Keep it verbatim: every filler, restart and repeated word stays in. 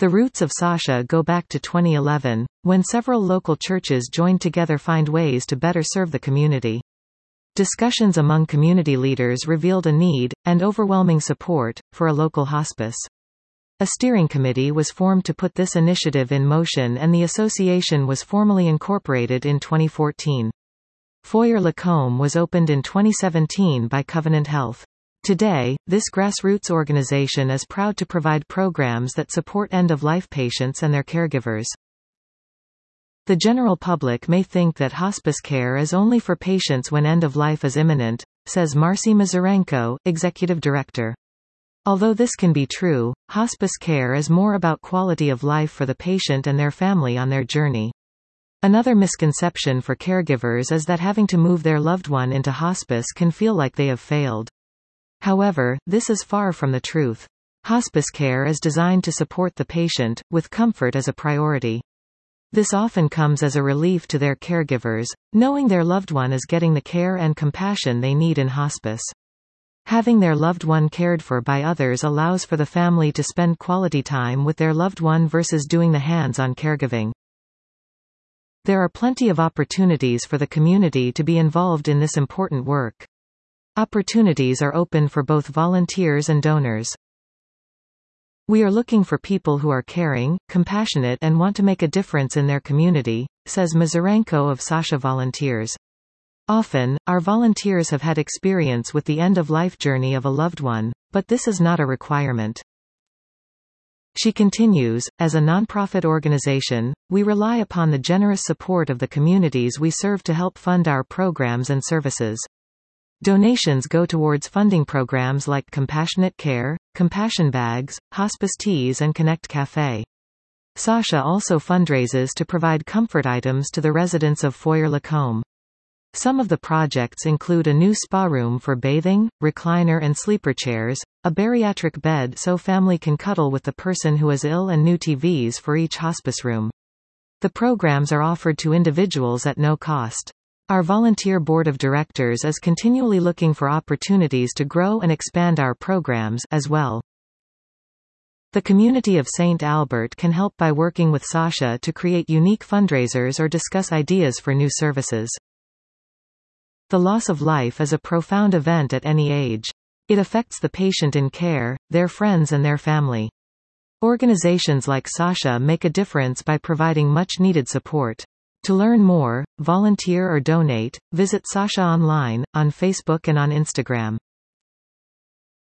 The roots of Sasha go back to twenty eleven, when several local churches joined together to find ways to better serve the community. Discussions among community leaders revealed a need, and overwhelming support, for a local hospice. A steering committee was formed to put this initiative in motion, and the association was formally incorporated in twenty fourteen. Foyer-Lacombe was opened in twenty seventeen by Covenant Health. Today, this grassroots organization is proud to provide programs that support end-of-life patients and their caregivers. The general public may think that hospice care is only for patients when end of life is imminent, says Marcy Mazurenko, executive director. Although this can be true, hospice care is more about quality of life for the patient and their family on their journey. Another misconception for caregivers is that having to move their loved one into hospice can feel like they have failed. However, this is far from the truth. Hospice care is designed to support the patient, with comfort as a priority. This often comes as a relief to their caregivers, knowing their loved one is getting the care and compassion they need in hospice. Having their loved one cared for by others allows for the family to spend quality time with their loved one versus doing the hands-on caregiving. There are plenty of opportunities for the community to be involved in this important work. Opportunities are open for both volunteers and donors. We are looking for people who are caring, compassionate and want to make a difference in their community, says Mazurenko of Sasha Volunteers. Often, our volunteers have had experience with the end-of-life journey of a loved one, but this is not a requirement. She continues, as a nonprofit organization, we rely upon the generous support of the communities we serve to help fund our programs and services. Donations go towards funding programs like Compassionate Care, Compassion Bags, Hospice Teas and Connect Cafe. Sasha also fundraises to provide comfort items to the residents of Foyer-Lacombe. Some of the projects include a new spa room for bathing, recliner and sleeper chairs, a bariatric bed so family can cuddle with the person who is ill and new T Vs for each hospice room. The programs are offered to individuals at no cost. Our volunteer board of directors is continually looking for opportunities to grow and expand our programs as well. The community of Saint Albert can help by working with Sasha to create unique fundraisers or discuss ideas for new services. The loss of life is a profound event at any age. It affects the patient in care, their friends and their family. Organizations like Sasha make a difference by providing much-needed support. To learn more, volunteer or donate, visit Sasha online, on Facebook and on Instagram.